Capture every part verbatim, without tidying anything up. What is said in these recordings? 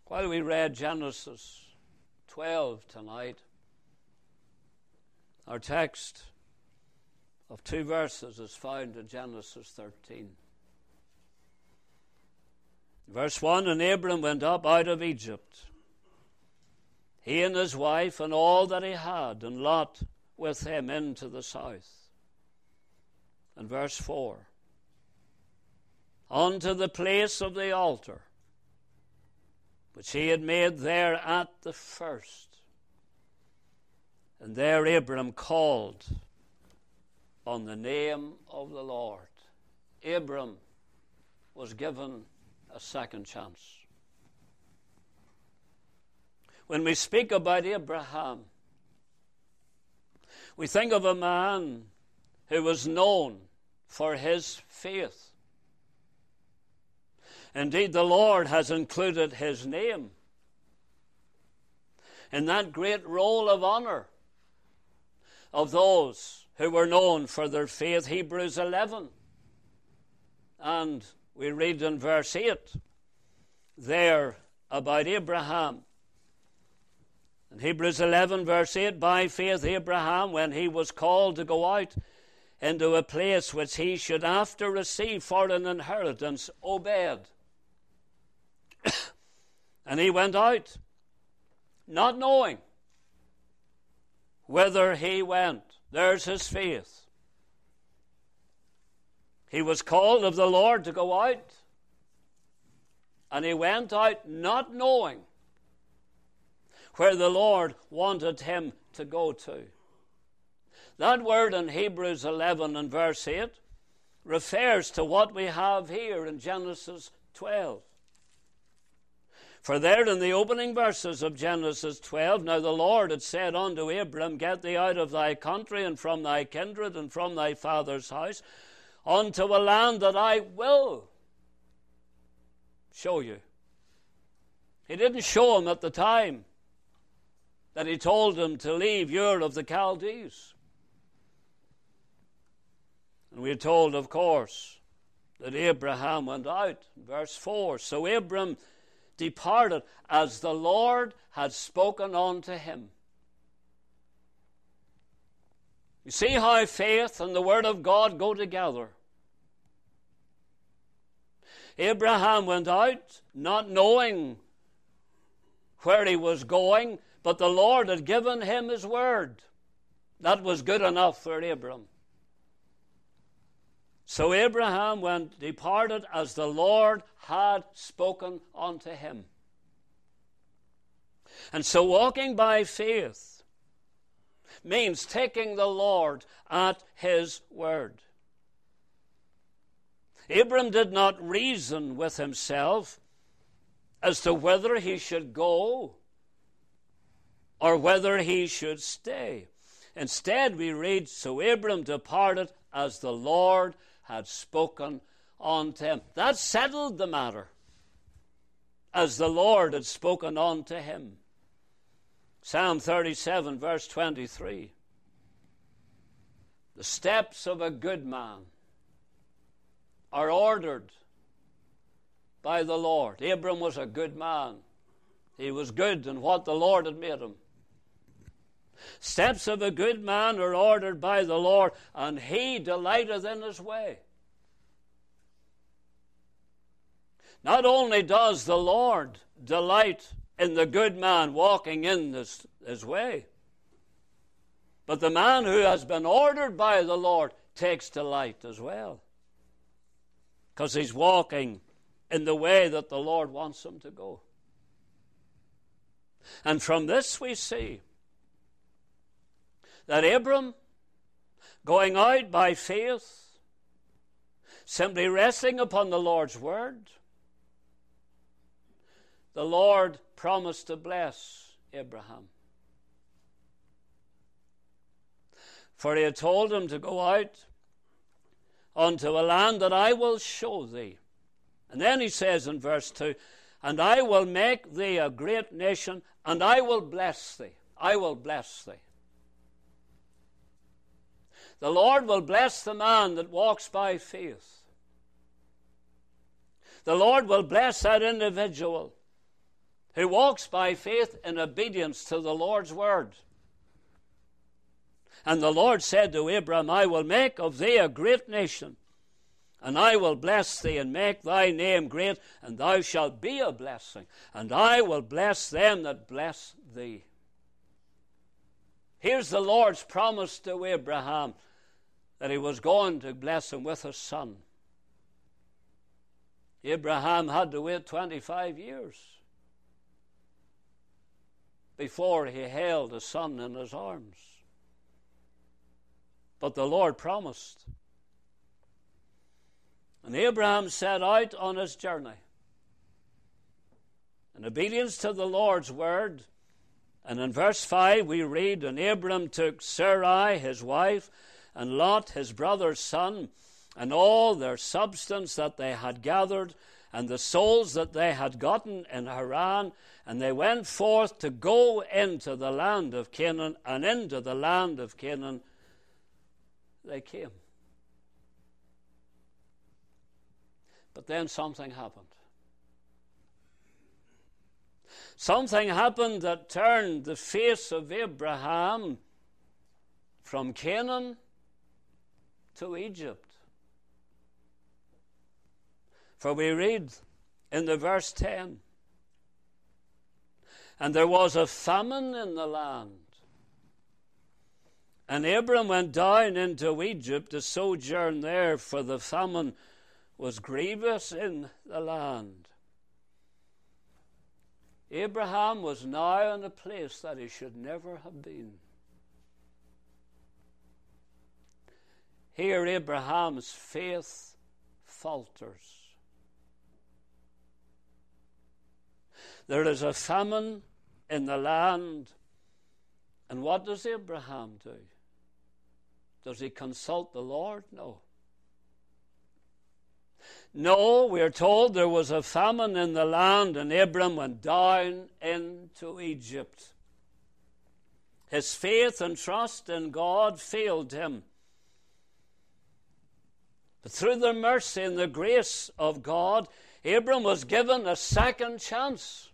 While we read Genesis twelve tonight, our text of two verses is found in Genesis thirteen. Verse one, and Abram went up out of Egypt, he and his wife and all that he had, and Lot with him into the south. And verse four, unto the place of the altar, which he had made there at the first. And there Abram called on the name of the Lord. Abram was given a second chance. When we speak about Abraham, we think of a man who was known for his faith. Indeed, the Lord has included his name in that great roll of honor of those who were known for their faith, Hebrews eleven. And we read in verse eight there about Abraham. In Hebrews eleven, verse eight, by faith Abraham, when he was called to go out into a place which he should after receive for an inheritance, obeyed. And he went out, not knowing whither he went. There's his faith. He was called of the Lord to go out, and he went out not knowing where the Lord wanted him to go to. That word in Hebrews eleven and verse eight refers to what we have here in Genesis twelve. For there in the opening verses of Genesis twelve, now the Lord had said unto Abram, get thee out of thy country and from thy kindred and from thy father's house unto a land that I will show you. He didn't show him at the time that he told him to leave Ur of the Chaldees. And we're told, of course, that Abraham went out. Verse four, so Abram departed as the Lord had spoken unto him. You see how faith and the Word of God go together. Abraham went out not knowing where he was going, but the Lord had given him his word. That was good enough for Abram. So Abraham went, departed as the Lord had spoken unto him. And so walking by faith means taking the Lord at his word. Abram did not reason with himself as to whether he should go or whether he should stay. Instead, we read, so Abram departed as the Lord had spoken unto him. That settled the matter, as the Lord had spoken unto him. Psalm thirty-seven, verse twenty-three. The steps of a good man are ordered by the Lord. Abram was a good man. He was good in what the Lord had made him. Steps of a good man are ordered by the Lord, and he delighteth in his way. Not only does the Lord delight in the good man walking in his, his way, but the man who has been ordered by the Lord takes delight as well, because he's walking in the way that the Lord wants him to go. And from this we see that Abram, going out by faith, simply resting upon the Lord's word, the Lord promised to bless Abraham. For he had told him to go out unto a land that I will show thee. And then he says in verse two, and I will make thee a great nation, and I will bless thee. I will bless thee. The Lord will bless the man that walks by faith. The Lord will bless that individual who walks by faith in obedience to the Lord's word. And the Lord said to Abram, I will make of thee a great nation, and I will bless thee and make thy name great, and thou shalt be a blessing. And I will bless them that bless thee. Here's the Lord's promise to Abraham that he was going to bless him with a son. Abraham had to wait twenty-five years before he held a son in his arms. But the Lord promised. And Abraham set out on his journey in obedience to the Lord's word. And in verse five we read, and Abram took Sarai his wife, and Lot his brother's son, and all their substance that they had gathered, and the souls that they had gotten in Haran, and they went forth to go into the land of Canaan, and into the land of Canaan they came. But then something happened. Something happened that turned the face of Abraham from Canaan to Egypt. For we read in the verse ten, and there was a famine in the land, and Abram went down into Egypt to sojourn there, for the famine was grievous in the land. Abraham was now in a place that he should never have been. Here Abraham's faith falters. There is a famine in the land, and what does Abraham do? Does he consult the Lord? No. No, we are told there was a famine in the land, and Abram went down into Egypt. His faith and trust in God failed him. But through the mercy and the grace of God, Abram was given a second chance.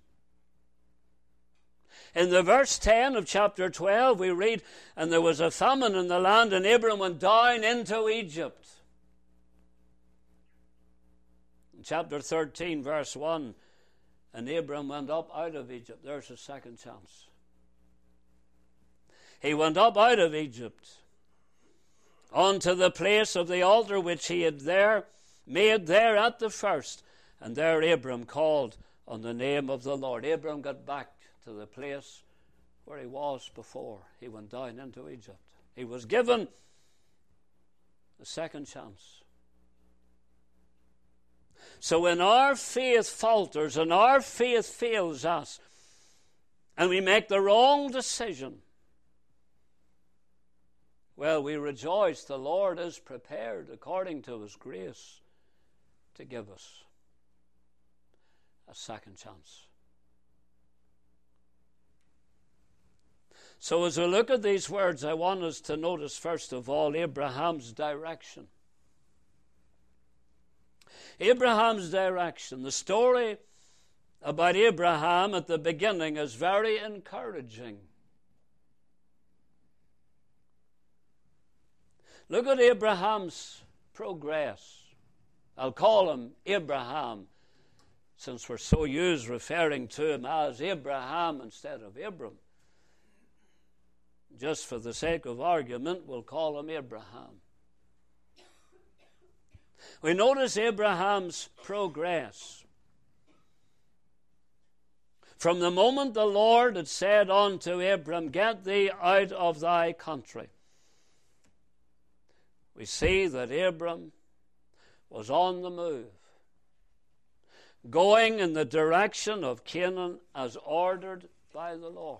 In the verse ten of chapter twelve, we read, and there was a famine in the land, and Abram went down into Egypt. In chapter thirteen, verse one, and Abram went up out of Egypt. There's a second chance. He went up out of Egypt unto the place of the altar which he had there made there at the first. And there Abram called on the name of the Lord. Abram got back to the place where he was before he went down into Egypt. He was given a second chance. So when our faith falters and our faith fails us and we make the wrong decision, well, we rejoice the Lord is prepared according to his grace to give us a second chance. So as we look at these words, I want us to notice first of all Abraham's direction. Abraham's direction. The story about Abraham at the beginning is very encouraging. Look at Abraham's progress. I'll call him Abraham, since we're so used referring to him as Abraham instead of Abram. Just for the sake of argument, we'll call him Abraham. We notice Abraham's progress. From the moment the Lord had said unto Abram, get thee out of thy country, we see that Abram was on the move, going in the direction of Canaan as ordered by the Lord.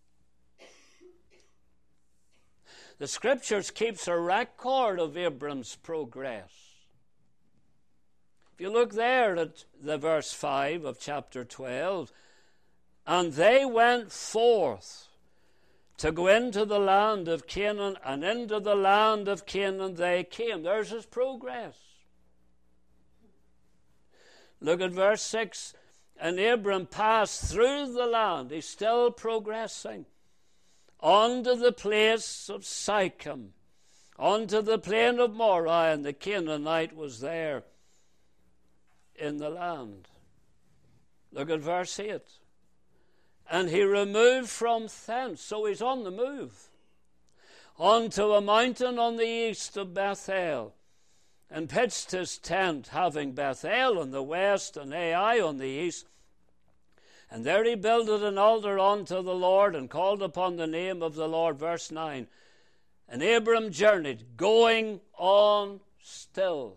The Scriptures keeps a record of Abram's progress. If you look there at the verse five of chapter twelve, and they went forth to go into the land of Canaan, and into the land of Canaan they came. There's his progress. Look at verse six. And Abram passed through the land. He's still progressing. Unto the place of Sichem, unto the plain of Moreh, and the Canaanite was there in the land. Look at verse eight. And he removed from thence, so he's on the move, unto a mountain on the east of Bethel, and pitched his tent, having Bethel on the west and Ai on the east. And there he builded an altar unto the Lord, and called upon the name of the Lord. Verse nine. And Abram journeyed, going on still,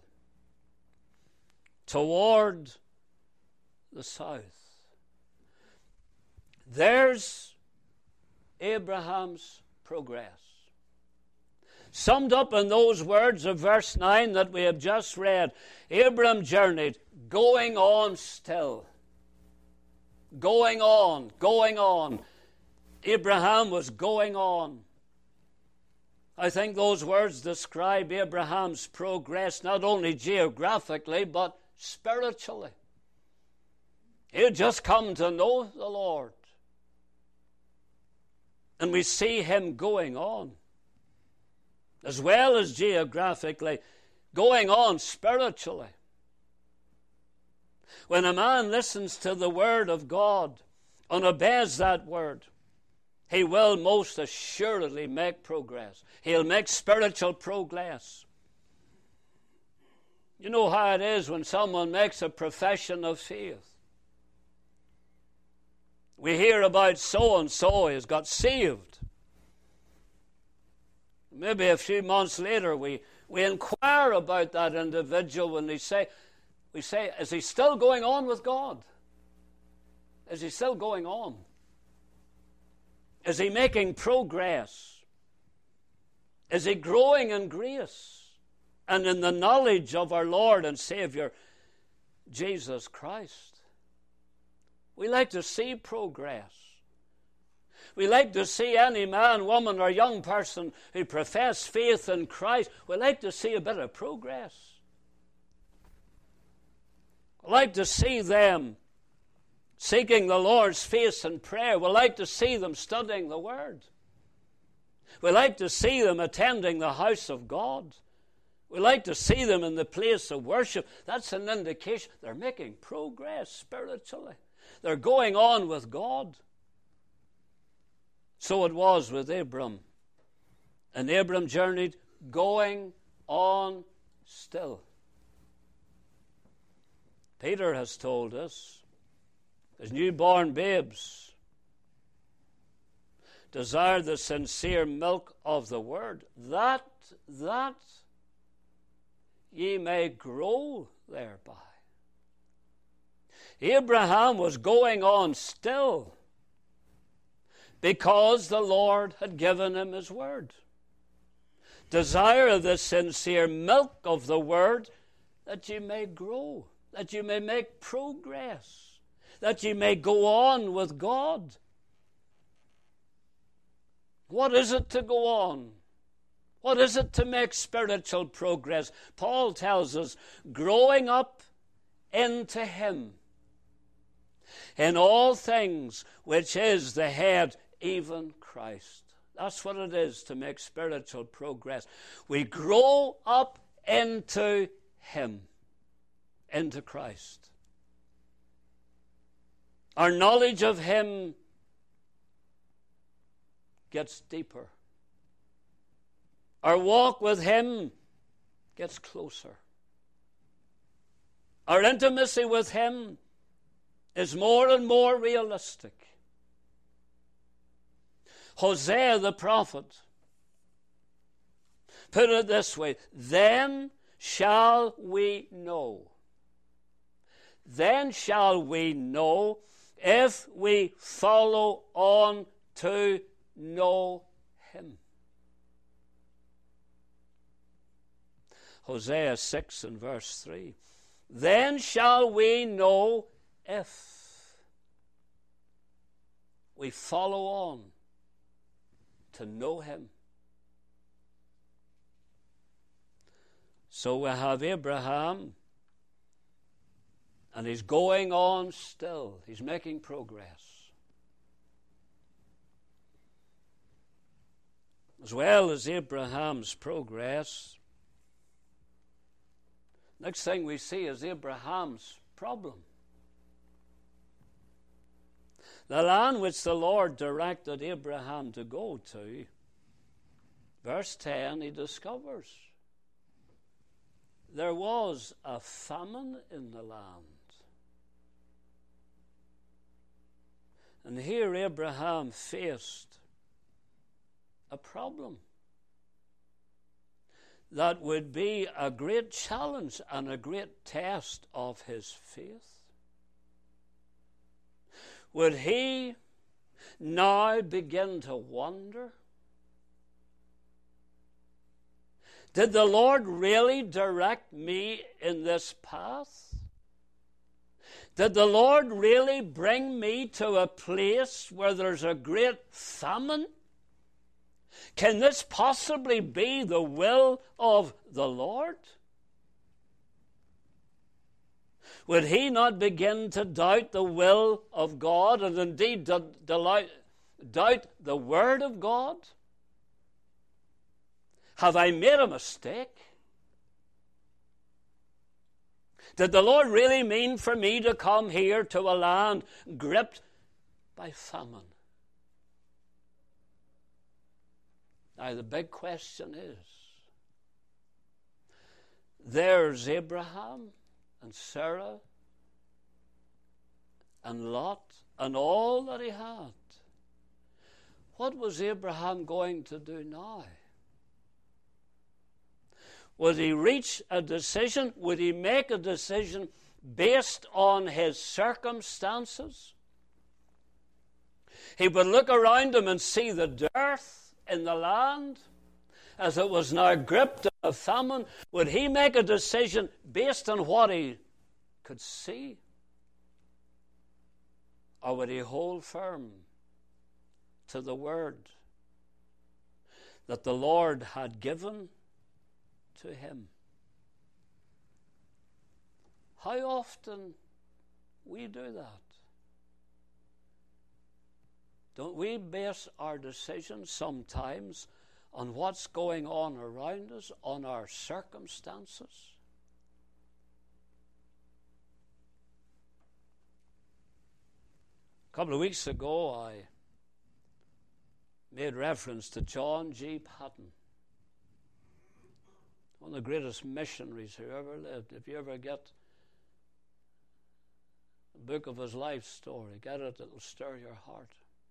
toward the south. There's Abraham's progress, summed up in those words of verse nine that we have just read. Abram journeyed, going on still. Going on, going on. Abraham was going on. I think those words describe Abraham's progress not only geographically but spiritually. He had just come to know the Lord. And we see him going on, as well as geographically, going on spiritually. When a man listens to the word of God and obeys that word, he will most assuredly make progress. He'll make spiritual progress. You know how it is when someone makes a profession of faith. We hear about so-and-so has got saved. Maybe a few months later we, we inquire about that individual when they say, we say, is he still going on with God? Is he still going on? Is he making progress? Is he growing in grace and in the knowledge of our Lord and Savior, Jesus Christ? We like to see progress. We like to see any man, woman, or young person who profess faith in Christ. We like to see a bit of progress. We like to see them seeking the Lord's face in prayer. We like to see them studying the Word. We like to see them attending the house of God. We like to see them in the place of worship. That's an indication they're making progress spiritually. They're going on with God. So it was with Abram. And Abram journeyed, going on still. Peter has told us, as newborn babes desire the sincere milk of the word, that, that ye may grow thereby. Abraham was going on still because the Lord had given him his word. Desire the sincere milk of the word that you may grow, that you may make progress, that you may go on with God. What is it to go on? What is it to make spiritual progress? Paul tells us, growing up into him in all things, which is the head, even Christ. That's what it is to make spiritual progress. We grow up into him, into Christ. Our knowledge of him gets deeper. Our walk with him gets closer. Our intimacy with him is more and more realistic. Hosea the prophet put it this way, then shall we know. Then shall we know if we follow on to know him. Hosea six and verse three. Then shall we know if we follow on to know him. So we have Abraham And he's going on still. He's making progress. As well as Abraham's progress, next thing we see is Abraham's problem. The land which the Lord directed Abraham to go to, verse ten, he discovers there was a famine in the land. And here Abraham faced a problem that would be a great challenge and a great test of his faith. Would he now begin to wonder? Did the Lord really direct me in this path? Did the Lord really bring me to a place where there's a great famine? Can this possibly be the will of the Lord? Would he not begin to doubt the will of God and indeed doubt the Word of God? Have I made a mistake? Did the Lord really mean for me to come here to a land gripped by famine? Now the big question is, there's Abraham and Sarah and Lot and all that he had. What was Abraham going to do now? Would he reach a decision? Would he make a decision based on his circumstances? He would look around him and see the dearth in the land as it was now gripped in a famine. Would he make a decision based on what he could see? Or would he hold firm to the word that the Lord had given to him? How often we do that? Don't we base our decisions sometimes on what's going on around us, on our circumstances? A couple of weeks ago, I made reference to John G. Paton, one of the greatest missionaries who ever lived. If you ever get a book of his life story, get it, it'll stir your heart.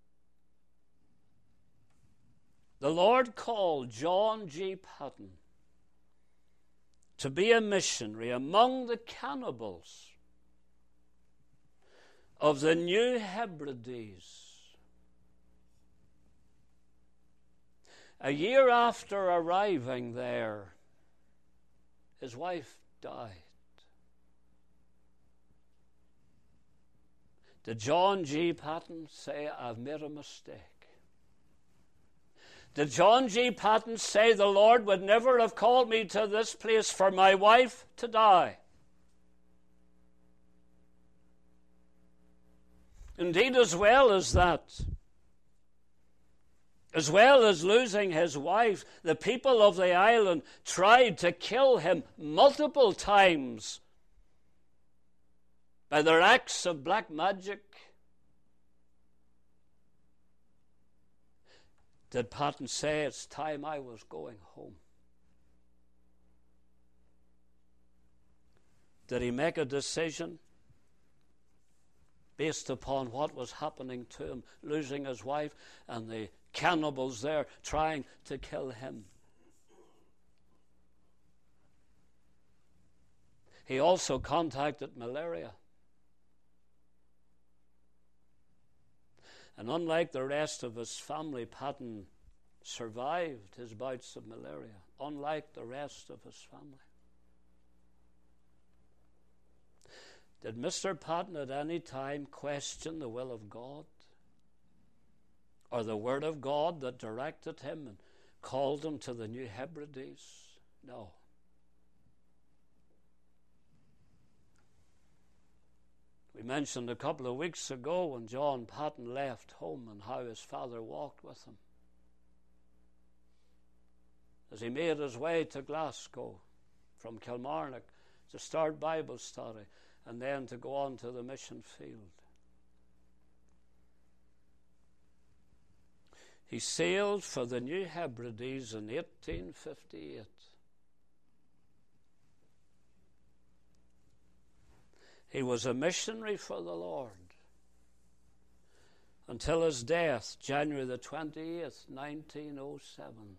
The Lord called John G. Paton to be a missionary among the cannibals of the New Hebrides. A year after arriving there, his wife died. Did John G. Paton say, I've made a mistake? Did John G. Paton say the Lord would never have called me to this place for my wife to die? Indeed, as well as that, as well as losing his wife, the people of the island tried to kill him multiple times by their acts of black magic. Did Paton say, it's time I was going home? Did he make a decision based upon what was happening to him, losing his wife and the cannibals there trying to kill him? He also contacted malaria. And unlike the rest of his family, Paton survived his bouts of malaria, unlike the rest of his family. Did Mister Paton at any time question the will of God or the word of God that directed him and called him to the New Hebrides? No. We mentioned a couple of weeks ago when John Patton left home and how his father walked with him as he made his way to Glasgow from Kilmarnock to start Bible study and then to go on to the mission field. He sailed for the New Hebrides in eighteen fifty-eight. He was a missionary for the Lord until his death, January the twenty-eighth, nineteen oh seven.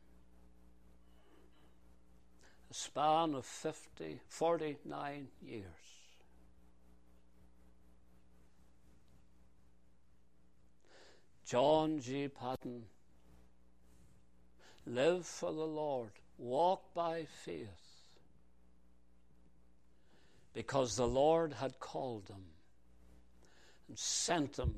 A span of fifty, forty-nine years. John G. Patton lived for the Lord, walked by faith, because the Lord had called him and sent him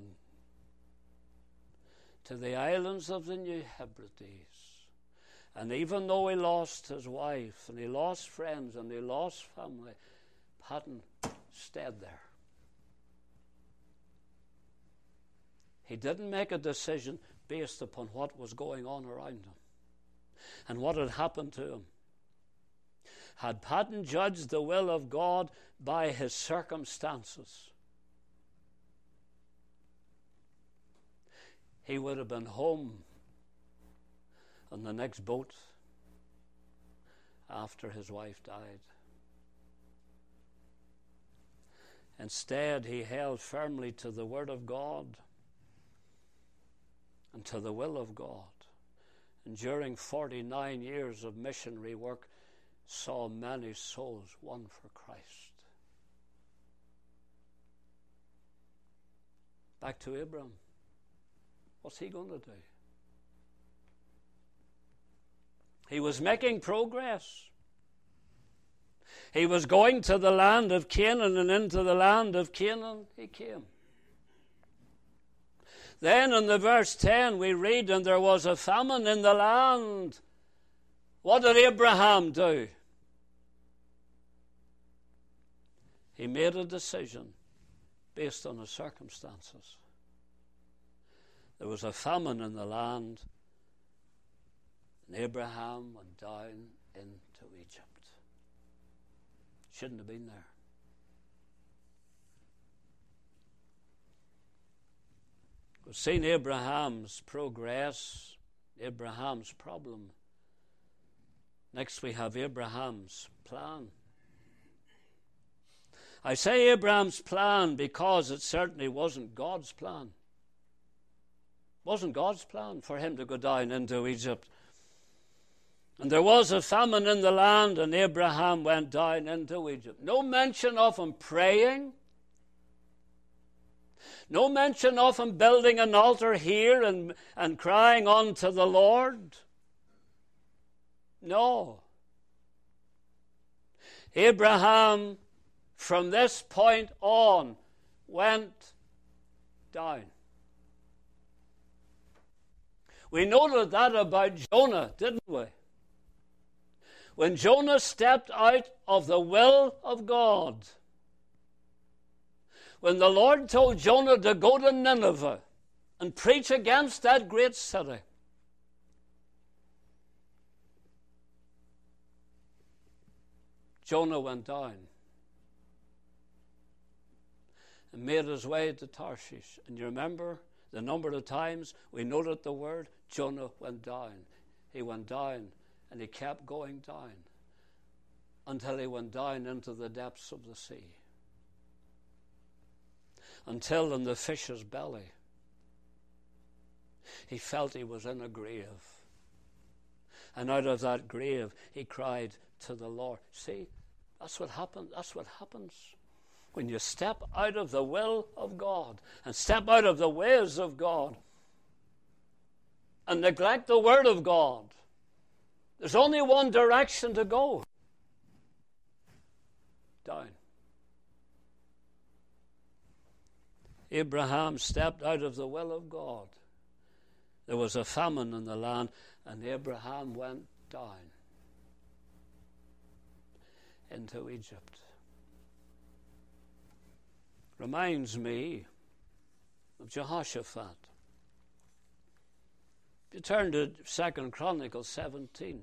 to the islands of the New Hebrides. And even though he lost his wife and he lost friends and he lost family, Patton stayed there. He didn't make a decision based upon what was going on around him and what had happened to him. Had Patton judged the will of God by his circumstances, he would have been home on the next boat after his wife died. Instead, he held firmly to the Word of God and to the will of God. And during forty-nine years of missionary work, saw many souls won for Christ. Back to Abraham. What's he going to do? He was making progress. He was going to the land of Canaan, and into the land of Canaan he came. Then in the verse ten we read, and there was a famine in the land. What did Abraham do? He made a decision based on his circumstances. There was a famine in the land, and Abraham went down into Egypt. Shouldn't have been there. We've seen Abraham's progress, Abraham's problem. Next we have Abraham's plan. I say Abraham's plan because it certainly wasn't God's plan. It wasn't God's plan for him to go down into Egypt. And there was a famine in the land, and Abraham went down into Egypt. No mention of him praying. No mention of him building an altar here and, and crying unto the Lord. No. Abraham, from this point on, went down. We noted that about Jonah, didn't we? When Jonah stepped out of the will of God, when the Lord told Jonah to go to Nineveh and preach against that great city, Jonah went down and made his way to Tarshish. And you remember the number of times we noted the word, Jonah went down. He went down and he kept going down until he went down into the depths of the sea. Until in the fish's belly, he felt he was in a grave. And out of that grave, he cried to the Lord. See, that's what happens. That's what happens when you step out of the will of God and step out of the ways of God and neglect the Word of God. There's only one direction to go. Down. Abraham stepped out of the will of God. There was a famine in the land, and Abraham went down into Egypt. reminds me of Jehoshaphat. If you turn to Second Chronicles seventeen.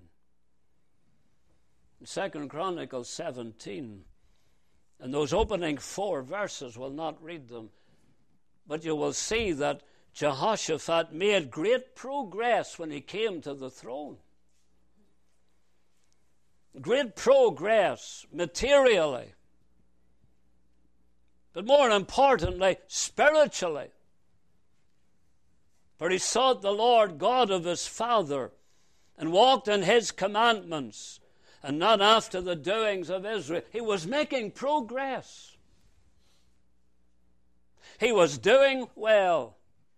Second Chronicles seventeen, and those opening four verses, will not read them, but you will see that Jehoshaphat made great progress when he came to the throne. Great progress materially, but more importantly, spiritually. For he sought the Lord God of his father and walked in his commandments and not after the doings of Israel. He was making progress. He was doing well.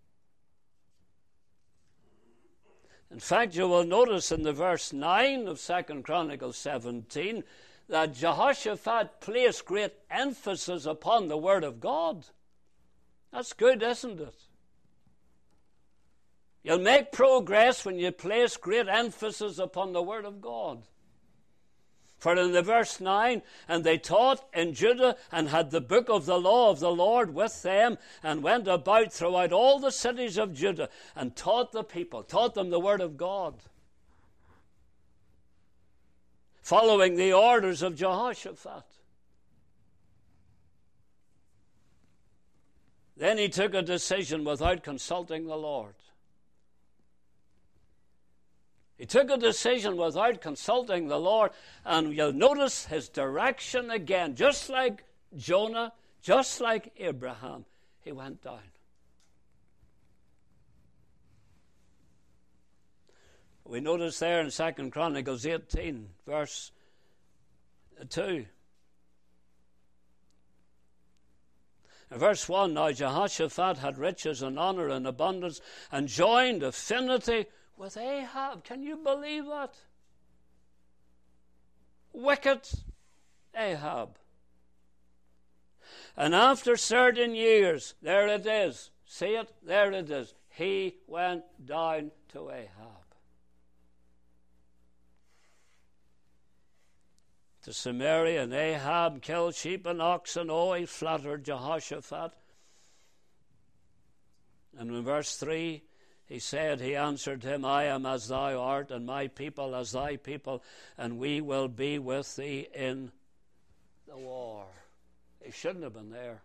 In fact, you will notice in the verse nine of Second Chronicles seventeen that Jehoshaphat placed great emphasis upon the Word of God. That's good, isn't it? You'll make progress when you place great emphasis upon the Word of God. For in the verse nine, and they taught in Judah and had the book of the law of the Lord with them and went about throughout all the cities of Judah and taught the people, taught them the Word of God, following the orders of Jehoshaphat. Then he took a decision without consulting the Lord. He took a decision without consulting the Lord, and you'll notice his direction again. Just like Jonah, just like Abraham, he went down. We notice there in Second Chronicles eighteen, verse two. In verse one, now Jehoshaphat had riches and honor and abundance and joined affinity with Ahab. Can you believe that? Wicked Ahab. And after certain years, there it is. See it? There it is. He went down to Ahab, to Samaria, and Ahab killed sheep and oxen. Oh, he flattered Jehoshaphat. And in verse three, he said, he answered him, I am as thou art, and my people as thy people, and we will be with thee in the war. He shouldn't have been there.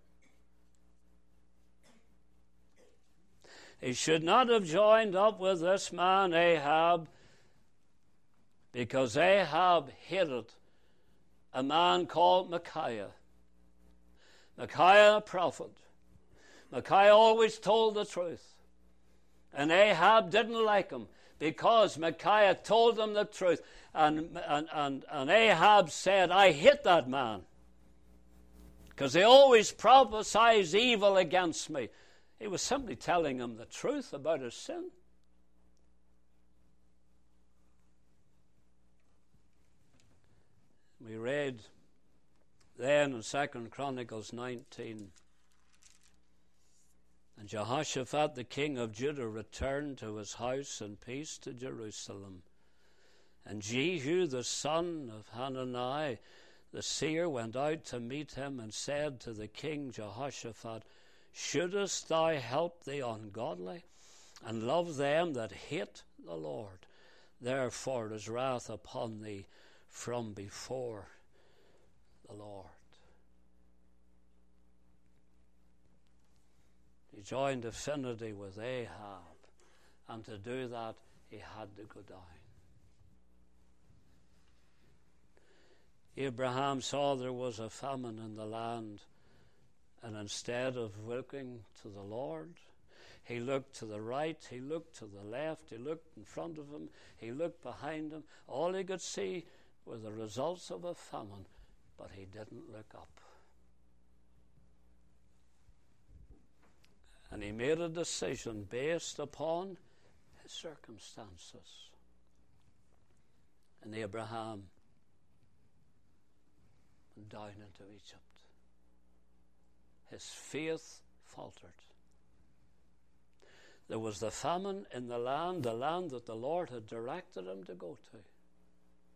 He should not have joined up with this man Ahab, because Ahab hated a man called Micaiah. Micaiah, a prophet. Micaiah always told the truth. And Ahab didn't like him because Micaiah told him the truth. And, and, and, and Ahab said, I hate that man because he always prophesies evil against me. He was simply telling him the truth about his sin. We read then in Second Chronicles nineteen, and Jehoshaphat the king of Judah returned to his house in peace to Jerusalem. And Jehu the son of Hanani the seer went out to meet him and said to the king Jehoshaphat, shouldest thou help the ungodly and love them that hate the Lord? Therefore is wrath upon thee from before the Lord. He joined affinity with Ahab, and to do that he had to go down. Abraham saw there was a famine in the land, and instead of looking to the Lord, he looked to the right, he looked to the left, he looked in front of him, he looked behind him. All he could see were the results of a famine, but he didn't look up. And he made a decision based upon his circumstances. And Abraham went down into Egypt. His faith faltered. There was the famine in the land, the land that the Lord had directed him to go to.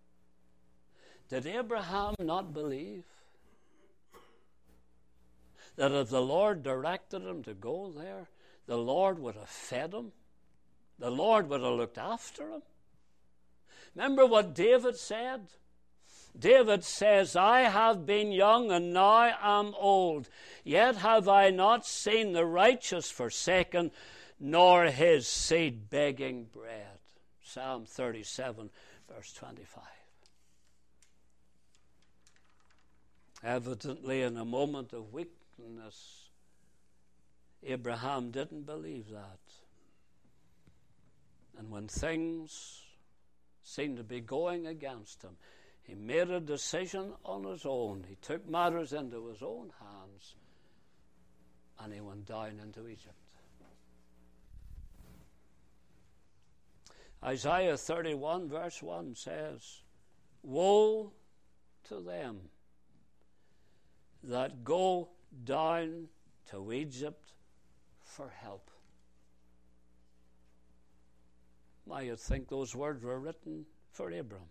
Did Abraham not believe? that if the Lord directed him to go there, the Lord would have fed him. The Lord would have looked after him. Remember what David said? David says, I have been young and now am old, yet have I not seen the righteous forsaken, nor his seed begging bread. Psalm thirty-seven, verse twenty-five. Evidently, in a moment of weakness, Abraham didn't believe that. And when things seemed to be going against him, he made a decision on his own. He took matters into his own hands, and he went down into Egypt. Isaiah thirty-one, verse one says, woe to them that go down to Egypt for help. I would think those words were written for Abram.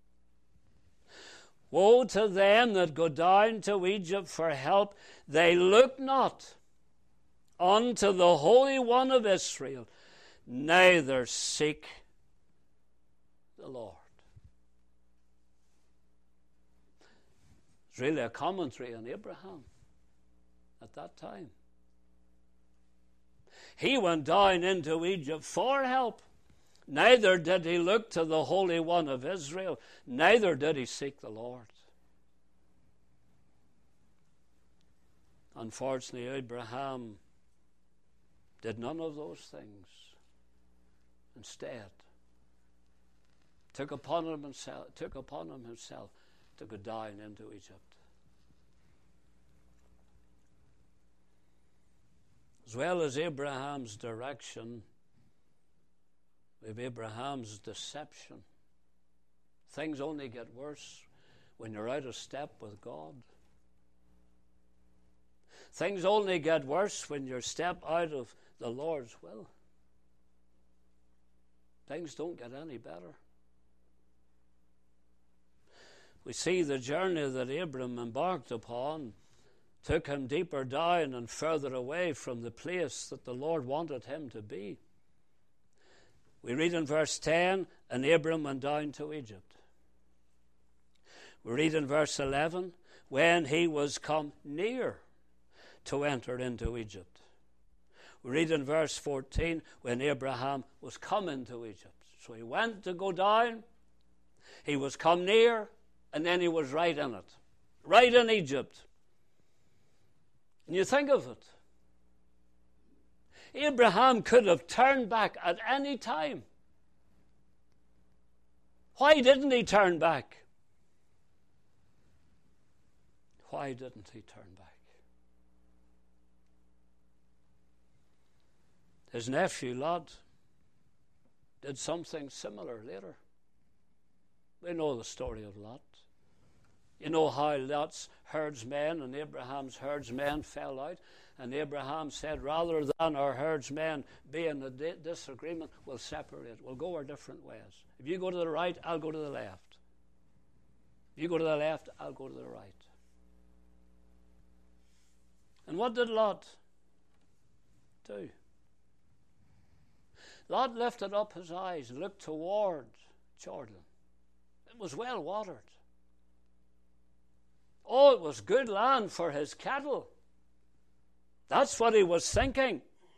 Woe to them that go down to Egypt for help. They look not unto the Holy One of Israel, neither seek the Lord. It's really a commentary on Abraham at that time. He went down into Egypt for help. Neither did he look to the Holy One of Israel, neither did he seek the Lord. Unfortunately, Abraham did none of those things. Instead, took upon him himself, took upon him himself to go down into Egypt. As well as Abraham's direction, with Abraham's deception. Things only get worse when you're out of step with God. Things only get worse when you step out of the Lord's will. Things don't get any better. We see the journey that Abram embarked upon took him deeper down and further away from the place that the Lord wanted him to be. We read in verse ten, and Abram went down to Egypt. We read in verse eleven, when he was come near to enter into Egypt. We read in verse fourteen, when Abraham was come into Egypt. So he went to go down, he was come near, and then he was right in it. Right in Egypt. And you think of it. Abraham could have turned back at any time. Why didn't he turn back? Why didn't he turn back? His nephew Lot did something similar later. We know the story of Lot. You know how Lot's herdsmen and Abraham's herdsmen fell out. And Abraham said, rather than our herdsmen be in a di- disagreement, we'll separate. We'll go our different ways. If you go to the right, I'll go to the left. If you go to the left, I'll go to the right. And what did Lot do? Lot lifted up his eyes and looked toward Jordan. It was well watered. Oh, it was good land for his cattle. That's what he was thinking.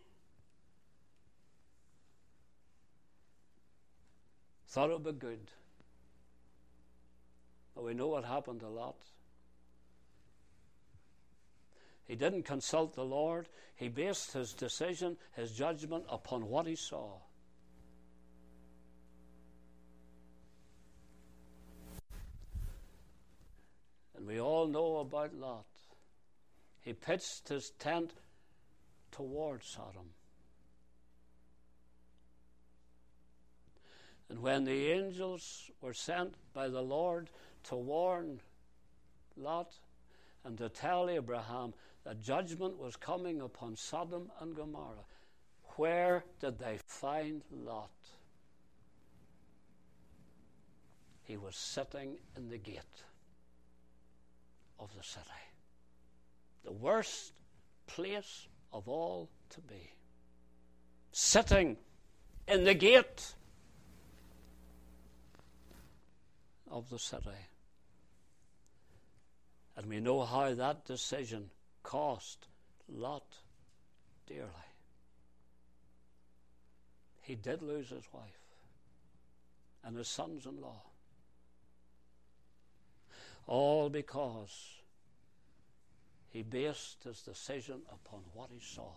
Thought it would be good. But we know what happened to Lot. He didn't consult the Lord. He based his decision, his judgment, upon what he saw. And we all know about Lot. He pitched his tent towards Sodom. And when the angels were sent by the Lord to warn Lot and to tell Abraham that judgment was coming upon Sodom and Gomorrah, where did they find Lot? He was sitting in the gate of the city. The worst place of all to be, sitting in the gate of the city. And we know how that decision cost Lot dearly. He did lose his wife and his sons-in-law, all because he based his decision upon what he saw.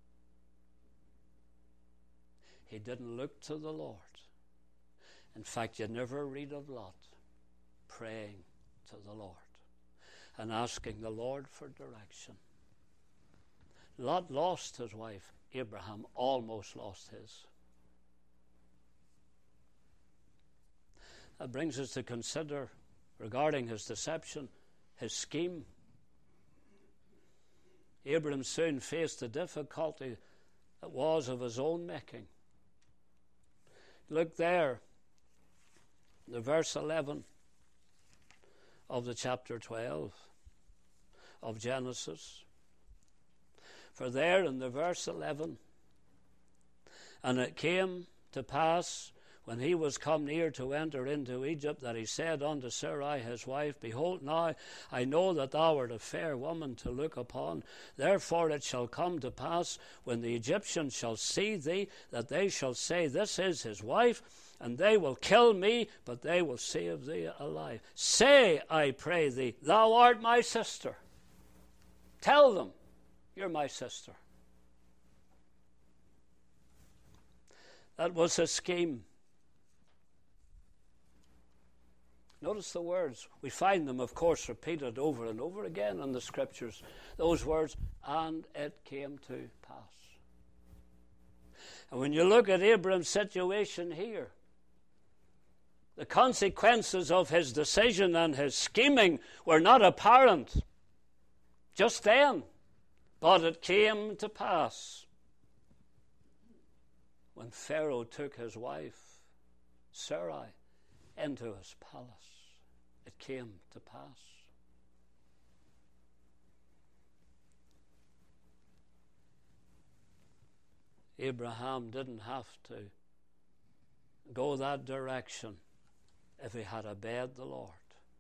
He didn't look to the Lord. In fact, you never read of Lot praying to the Lord and asking the Lord for direction. Lot lost his wife. Abraham almost lost his. That brings us to consider, regarding his deception, his scheme. Abraham soon faced the difficulty that was of his own making. Look there, the verse eleven of the chapter twelve of Genesis. For there in the verse eleven, and it came to pass when he was come near to enter into Egypt, that he said unto Sarai his wife, Behold, now I know that thou art a fair woman to look upon. Therefore it shall come to pass, when the Egyptians shall see thee, that they shall say, This is his wife, and they will kill me, but they will save thee alive. Say, I pray thee, thou art my sister. Tell them, you're my sister. That was his scheme. Notice the words. We find them, of course, repeated over and over again in the Scriptures. Those words, and it came to pass. And when you look at Abraham's situation here, the consequences of his decision and his scheming were not apparent just then, but it came to pass when Pharaoh took his wife, Sarai, into his palace. It came to pass. Abraham didn't have to go that direction if he had obeyed the Lord.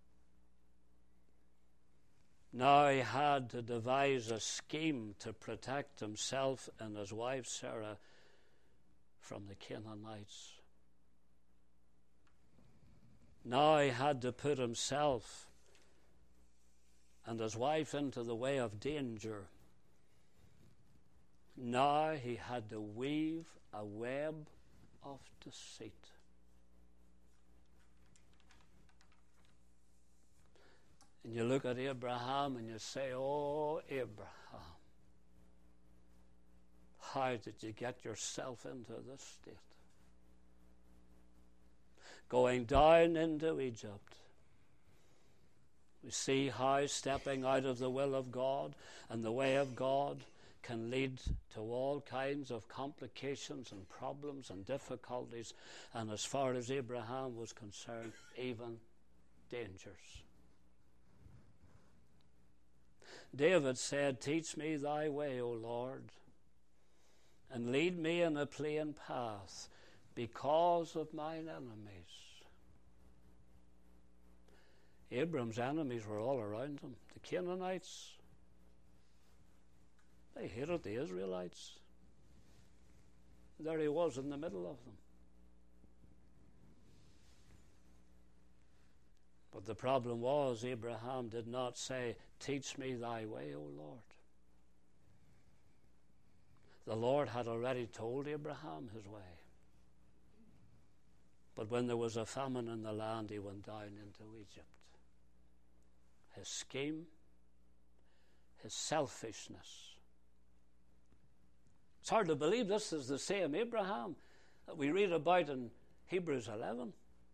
Now he had to devise a scheme to protect himself and his wife Sarah from the Canaanites. Now he had to put himself and his wife into the way of danger. Now he had to weave a web of deceit. And you look at Abraham and you say, Oh, Abraham, how did you get yourself into this state? Going down into Egypt, we see how stepping out of the will of God and the way of God can lead to all kinds of complications and problems and difficulties, and as far as Abraham was concerned, even dangers. David said, Teach me thy way, O Lord, and lead me in a plain path because of mine enemies. Abram's enemies were all around him. The Canaanites, they hated the Israelites. There he was in the middle of them. But the problem was, Abraham did not say, Teach me thy way, O Lord. The Lord had already told Abraham his way. But when there was a famine in the land, he went down into Egypt. His scheme, his selfishness. It's hard to believe this is the same Abraham that we read about in Hebrews eleven.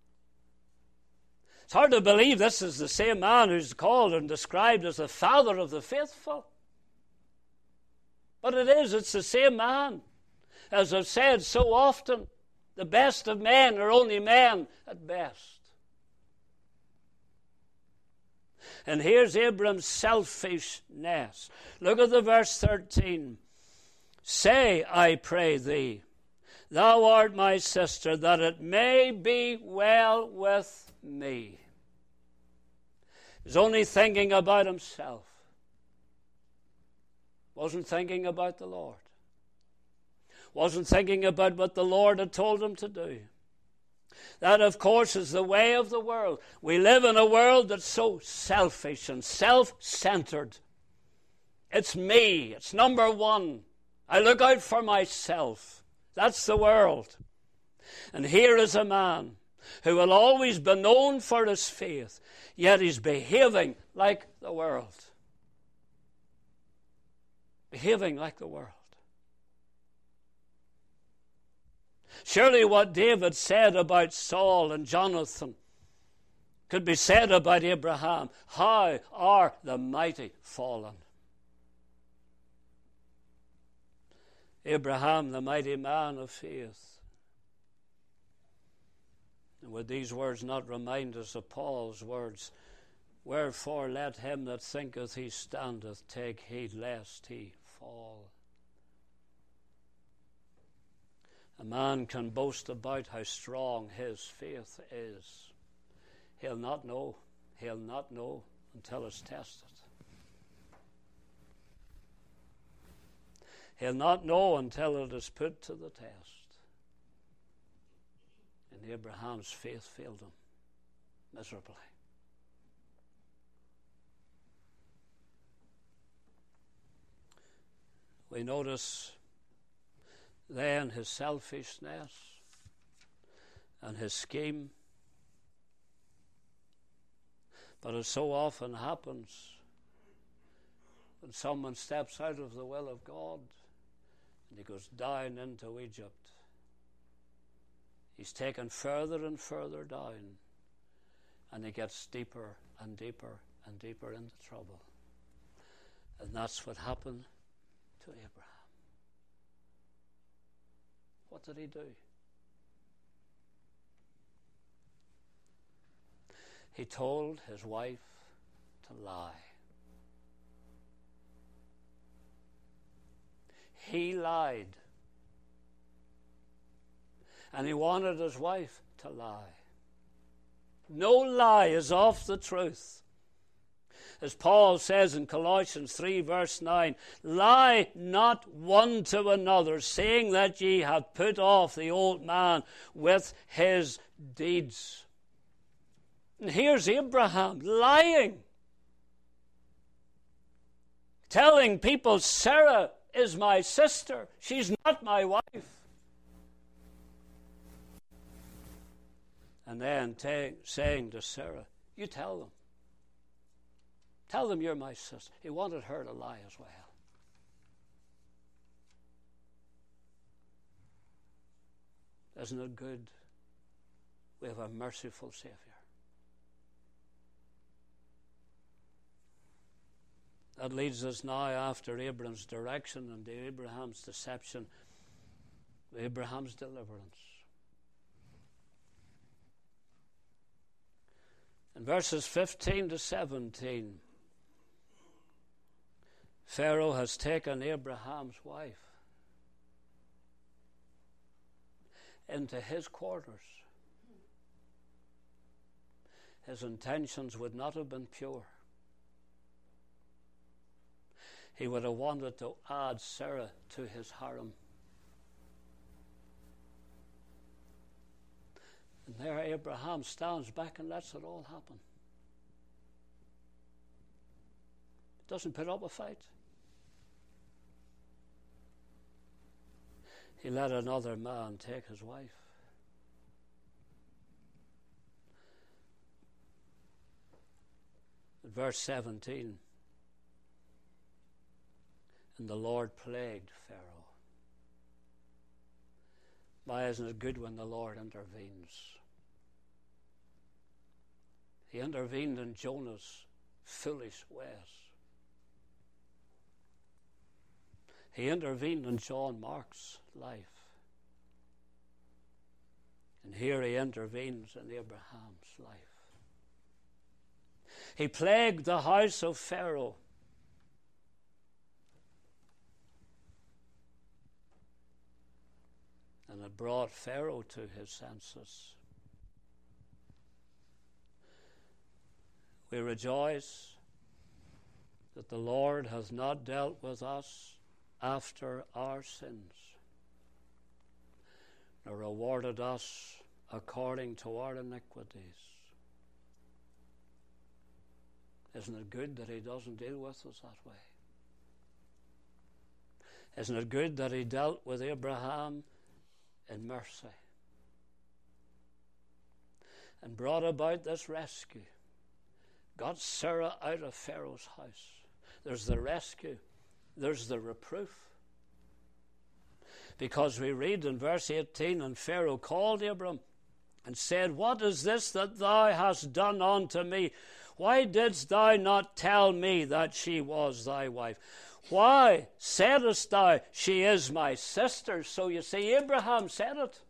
It's hard to believe this is the same man who's called and described as the father of the faithful. But it is, it's the same man. As I've said so often, the best of men are only men at best. And here's Abram's selfishness. Look at the verse thirteen. Say, I pray thee, thou art my sister, that it may be well with me. He's only thinking about himself. Wasn't thinking about the Lord. Wasn't thinking about what the Lord had told him to do. That, of course, is the way of the world. We live in a world that's so selfish and self-centered. It's me. It's number one. I look out for myself. That's the world. And here is a man who will always be known for his faith, yet he's behaving like the world. Behaving like the world. Surely what David said about Saul and Jonathan could be said about Abraham. How are the mighty fallen? Abraham, the mighty man of faith. And would these words not remind us of Paul's words? Wherefore let him that thinketh he standeth take heed lest he fall. A man can boast about how strong his faith is. He'll not know. He'll not know until it's tested. He'll not know until it is put to the test. And Abraham's faith failed him miserably. We notice then his selfishness and his scheme. But as so often happens, when someone steps out of the will of God and he goes down into Egypt, he's taken further and further down, and he gets deeper and deeper and deeper into trouble. And that's what happened to Abraham. What did he do? He told his wife to lie. He lied. And he wanted his wife to lie. No lie is off the truth. As Paul says in Colossians three verse nine, lie not one to another, saying that ye have put off the old man with his deeds. And here's Abraham lying, telling people Sarah is my sister. She's not my wife. And then t- saying to Sarah, you tell them. Tell them you're my sister. He wanted her to lie as well. Isn't it good? We have a merciful Savior. That leads us now, after Abraham's direction and Abraham's deception, to Abraham's deliverance. In verses fifteen to seventeen, Pharaoh has taken Abraham's wife into his quarters. His intentions would not have been pure. He would have wanted to add Sarah to his harem. And there Abraham stands back and lets it all happen. Doesn't put up a fight. He let another man take his wife. In verse seventeen, and the Lord plagued Pharaoh. Why isn't it good when the Lord intervenes? He intervened in Jonah's foolish ways. He intervened in John Mark's life. And here he intervenes in Abraham's life. He plagued the house of Pharaoh. And it brought Pharaoh to his senses. We rejoice that the Lord has not dealt with us after our sins, nor rewarded us according to our iniquities. Isn't it good that he doesn't deal with us that way? Isn't it good that he dealt with Abraham in mercy and brought about this rescue? Got Sarah out of Pharaoh's house. There's the rescue. There's the reproof. Because we read in verse eighteen, and Pharaoh called Abram and said, What is this that thou hast done unto me? Why didst thou not tell me that she was thy wife? Why saidst thou, she is my sister? So you see, Abraham said it.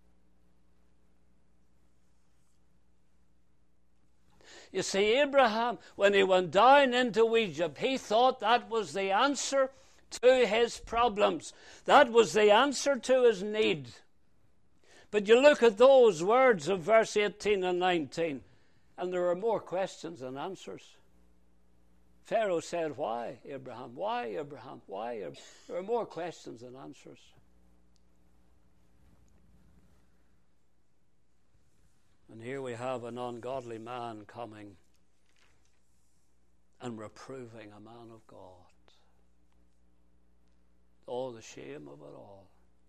You see, Abraham, when he went down into Egypt, he thought that was the answer to his problems. That was the answer to his need. But you look at those words of verse eighteen and nineteen, and there are more questions than answers. Pharaoh said, Why, Abraham? Why, Abraham? Why? Abraham? There are more questions than answers. And here we have an ungodly man coming and reproving a man of God. Oh, the shame of it all.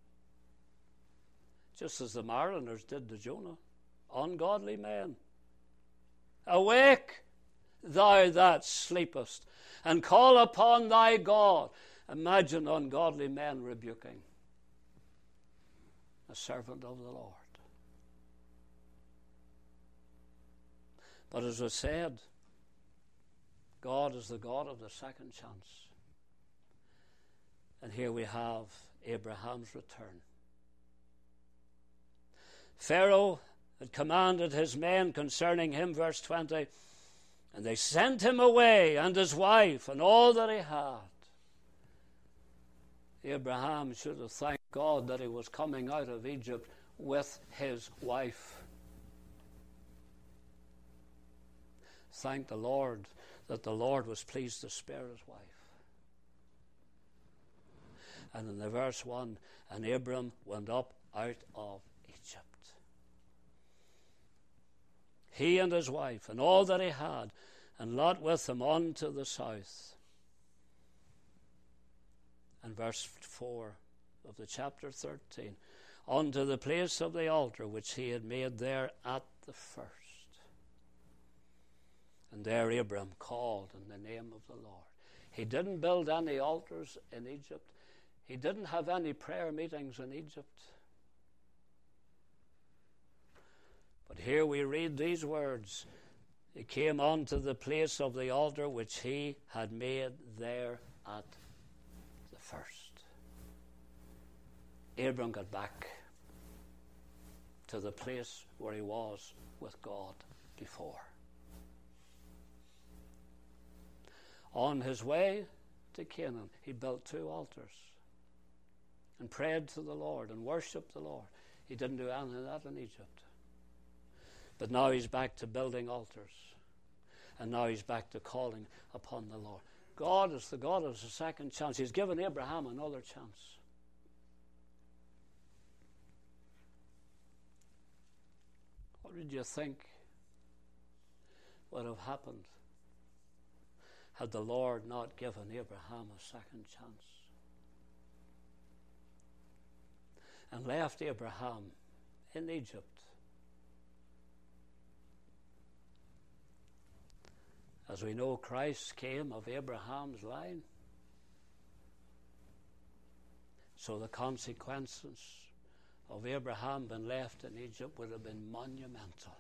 Just as the mariners did to Jonah. Ungodly men. Awake, thou that sleepest, and call upon thy God. Imagine ungodly men rebuking a servant of the Lord. But as I said, God is the God of the second chance. And here we have Abraham's return. Pharaoh had commanded his men concerning him, verse twenty, and they sent him away, and his wife, and all that he had. Abraham should have thanked God that he was coming out of Egypt with his wife. Thank the Lord that the Lord was pleased to spare his wife. And in the verse one, and Abram went up out of Egypt. He and his wife, and all that he had, and Lot with him unto the south. And verse four of the chapter thirteen, unto the place of the altar which he had made there at the first. And there Abram called in the name of the Lord. He didn't build any altars in Egypt. He didn't have any prayer meetings in Egypt. But here we read these words. He came unto the place of the altar which he had made there at the first. Abram got back to the place where he was with God before. On his way to Canaan, he built two altars and prayed to the Lord and worshipped the Lord. He didn't do any of that in Egypt. But now he's back to building altars. And now he's back to calling upon the Lord. God is the God of the second chance. He's given Abraham another chance. What did you think would have happened had the Lord not given Abraham a second chance? And left Abraham in Egypt. As we know, Christ came of Abraham's line. So the consequences of Abraham being left in Egypt would have been monumental.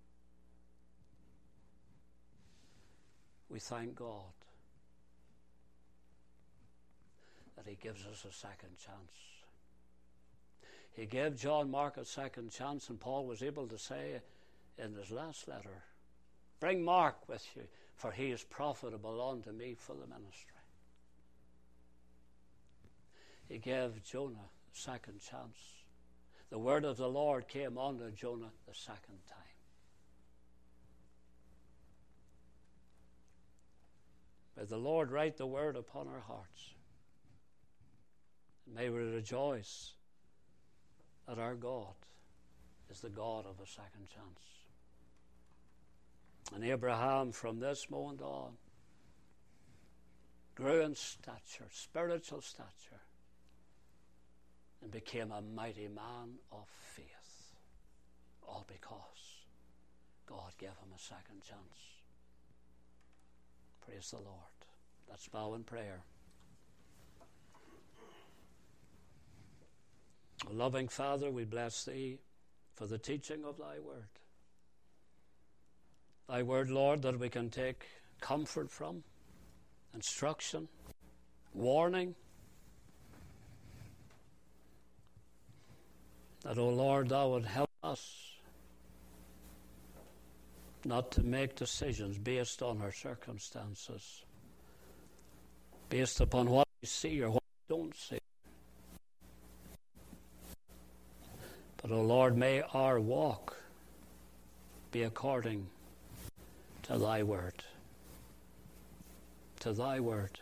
We thank God that he gives us a second chance. He gave John Mark a second chance, and Paul was able to say in his last letter, bring Mark with you. for he is profitable unto me for the ministry. He gave Jonah a second chance. The word of the Lord came unto Jonah the second time. May the Lord write the word upon our hearts. And may we rejoice that our God is the God of a second chance. And Abraham, from this moment on, grew in stature, spiritual stature, and became a mighty man of faith, all because God gave him a second chance. Praise the Lord. Let's bow in prayer. Loving Father, we bless Thee for the teaching of Thy word. Thy word, Lord, that we can take comfort from, instruction, warning. That, O Lord, Thou would help us not to make decisions based on our circumstances, based upon what we see or what we don't see. But, O Lord, may our walk be according to Thy word, to Thy word.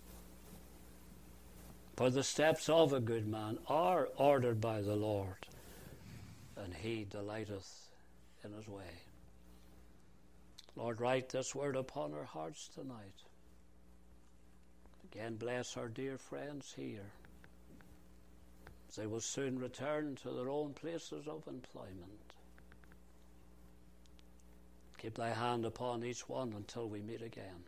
For the steps of a good man are ordered by the Lord, and he delighteth in his way. Lord, write this word upon our hearts tonight. Again, bless our dear friends here, as they will soon return to their own places of employment. Keep Thy hand upon each one until we meet again.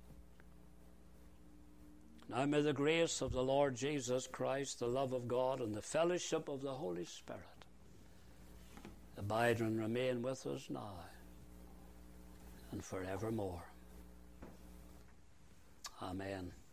Now may the grace of the Lord Jesus Christ, the love of God, and the fellowship of the Holy Spirit abide and remain with us now and forevermore. Amen.